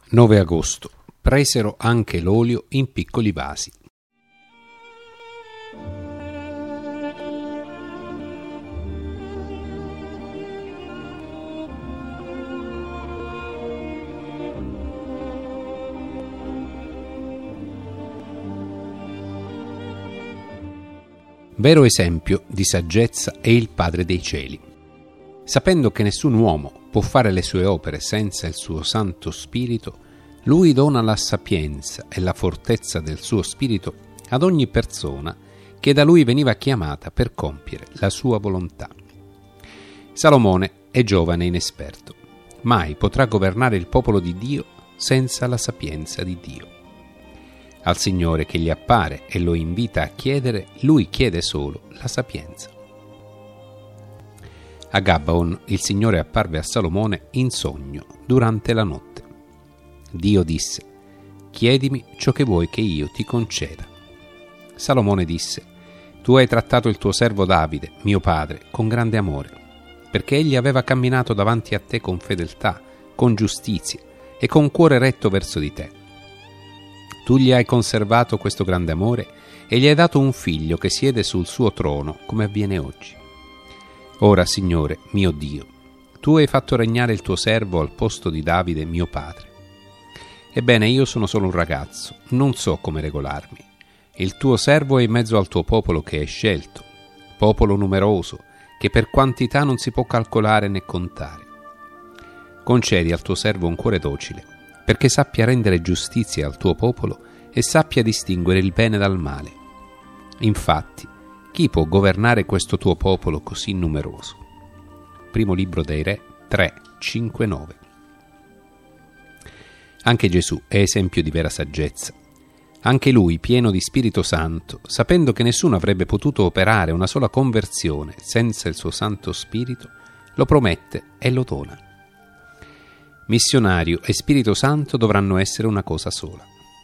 9 agosto. Presero anche l'olio in piccoli vasi. Vero esempio di saggezza è il Padre dei Cieli. Sapendo che nessun uomo può fare le sue opere senza il suo Santo Spirito, Lui dona la sapienza e la fortezza del suo Spirito ad ogni persona che da Lui veniva chiamata per compiere la sua volontà. Salomone è giovane e inesperto. Mai potrà governare il popolo di Dio senza la sapienza di Dio. Al Signore che gli appare e lo invita a chiedere, Lui chiede solo la sapienza. A Gabaon il Signore apparve a Salomone in sogno durante la notte. Dio disse: «Chiedimi ciò che vuoi che io ti conceda». Salomone disse: «Tu hai trattato il tuo servo Davide, mio padre, con grande amore, perché egli aveva camminato davanti a te con fedeltà, con giustizia e con cuore retto verso di te. Tu gli hai conservato questo grande amore e gli hai dato un figlio che siede sul suo trono, come avviene oggi. Ora, Signore, mio Dio, tu hai fatto regnare il tuo servo al posto di Davide, mio padre. Ebbene, io sono solo un ragazzo, non so come regolarmi. Il tuo servo è in mezzo al tuo popolo che hai scelto, popolo numeroso, che per quantità non si può calcolare né contare. Concedi al tuo servo un cuore docile, perché sappia rendere giustizia al tuo popolo e sappia distinguere il bene dal male. Infatti, chi può governare questo tuo popolo così numeroso?» Primo libro dei Re 3, 5, 9. Anche Gesù è esempio di vera saggezza. Anche lui, pieno di Spirito Santo, sapendo che nessuno avrebbe potuto operare una sola conversione senza il suo Santo Spirito, lo promette e lo dona. Missionario e Spirito Santo dovranno essere una cosa sola.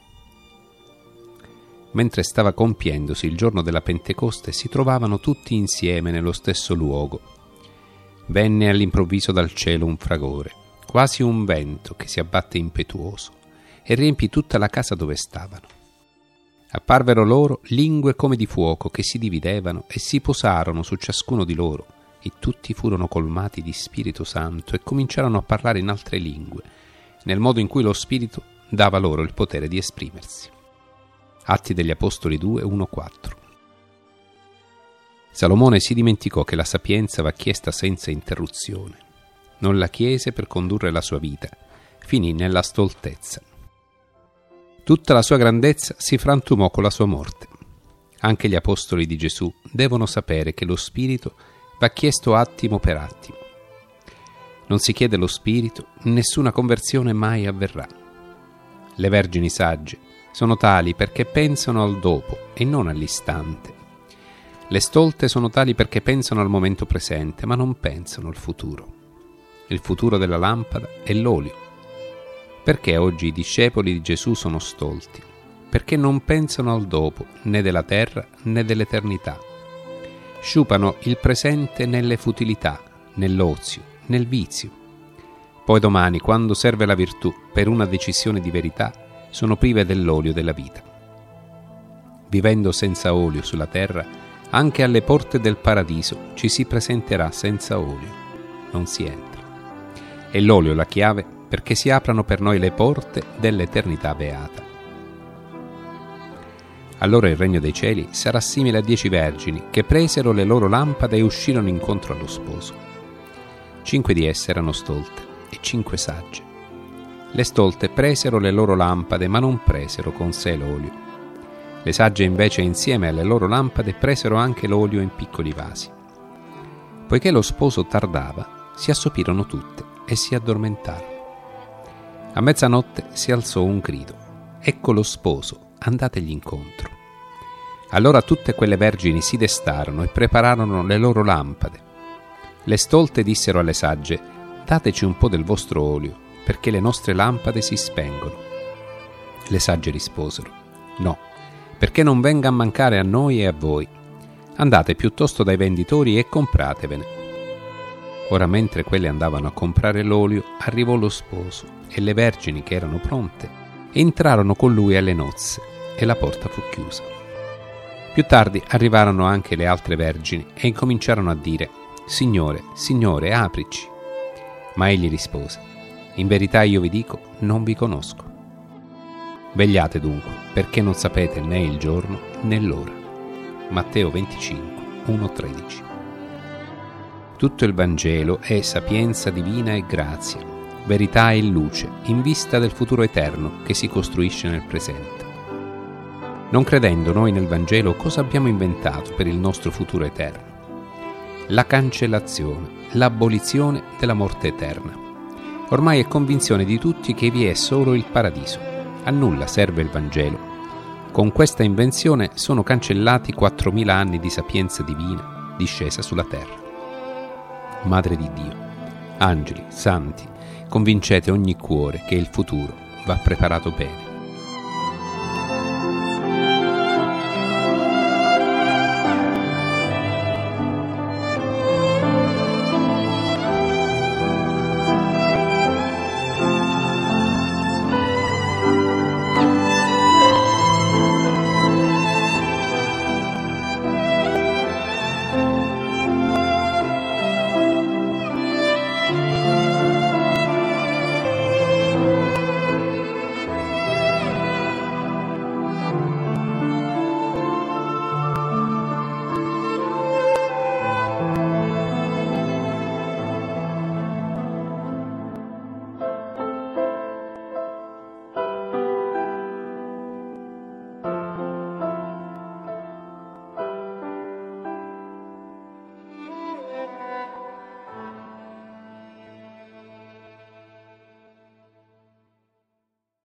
Mentre stava compiendosi il giorno della Pentecoste, si trovavano tutti insieme nello stesso luogo. Venne all'improvviso dal cielo un fragore, quasi un vento che si abbatte impetuoso, e riempì tutta la casa dove stavano. Apparvero loro lingue come di fuoco che si dividevano e si posarono su ciascuno di loro, e tutti furono colmati di Spirito Santo e cominciarono a parlare in altre lingue, nel modo in cui lo Spirito dava loro il potere di esprimersi. Atti degli Apostoli 2, 1, 4. Salomone si dimenticò che la sapienza va chiesta senza interruzione. Non la chiese per condurre la sua vita, finì nella stoltezza. Tutta la sua grandezza si frantumò con la sua morte. Anche gli Apostoli di Gesù devono sapere che lo Spirito va chiesto attimo per attimo. Non si chiede lo Spirito, nessuna conversione mai avverrà. Le vergini sagge sono tali perché pensano al dopo e non all'istante. Le stolte sono tali perché pensano al momento presente, ma non pensano al futuro. Il futuro della lampada è l'olio. Perché oggi i discepoli di Gesù sono stolti? Perché non pensano al dopo, né della terra né dell'eternità. Sciupano il presente nelle futilità, nell'ozio, nel vizio. Poi domani, quando serve la virtù per una decisione di verità, sono prive dell'olio della vita. Vivendo senza olio sulla terra, anche alle porte del paradiso ci si presenterà senza olio. Non si entra. E l'olio la chiave perché si aprano per noi le porte dell'eternità beata. Allora il regno dei cieli sarà simile a 10 vergini che presero le loro lampade e uscirono incontro allo sposo. 5 di esse erano stolte e 5 sagge. Le stolte presero le loro lampade, ma non presero con sé l'olio. Le sagge invece insieme alle loro lampade presero anche l'olio in piccoli vasi. Poiché lo sposo tardava, si assopirono tutte e si addormentarono. A mezzanotte si alzò un grido: «Ecco lo sposo, andategli incontro». Allora tutte quelle vergini si destarono e prepararono le loro lampade. Le stolte dissero alle sagge: «Dateci un po' del vostro olio, perché le nostre lampade si spengono». Le sagge risposero: «No, perché non venga a mancare a noi e a voi. Andate piuttosto dai venditori e compratevene». Ora, mentre quelle andavano a comprare l'olio, arrivò lo sposo e le vergini che erano pronte entrarono con lui alle nozze e la porta fu chiusa. Più tardi arrivarono anche le altre vergini e incominciarono a dire: «Signore, Signore, aprici». Ma egli rispose: «In verità io vi dico, non vi conosco. Vegliate dunque, perché non sapete né il giorno né l'ora». Matteo 25, 1-13. Tutto il Vangelo è sapienza divina e grazia, verità e luce in vista del futuro eterno che si costruisce nel presente. Non credendo noi nel Vangelo, cosa abbiamo inventato per il nostro futuro eterno? La cancellazione, l'abolizione della morte eterna. Ormai è convinzione di tutti che vi è solo il paradiso. A nulla serve il Vangelo. Con questa invenzione sono cancellati 4.000 anni di sapienza divina discesa sulla terra. Madre di Dio, angeli, santi, convincete ogni cuore che il futuro va preparato bene.